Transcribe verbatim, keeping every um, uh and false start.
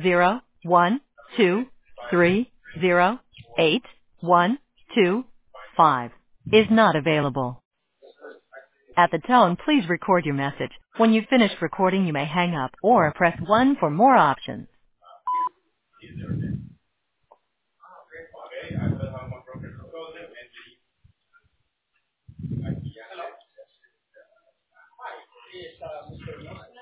zero one two three zero eight one two five is not available. At the tone, please record your message. When you've finished recording, you may hang up or press one for more options. Yes, uh, Mister Nelson.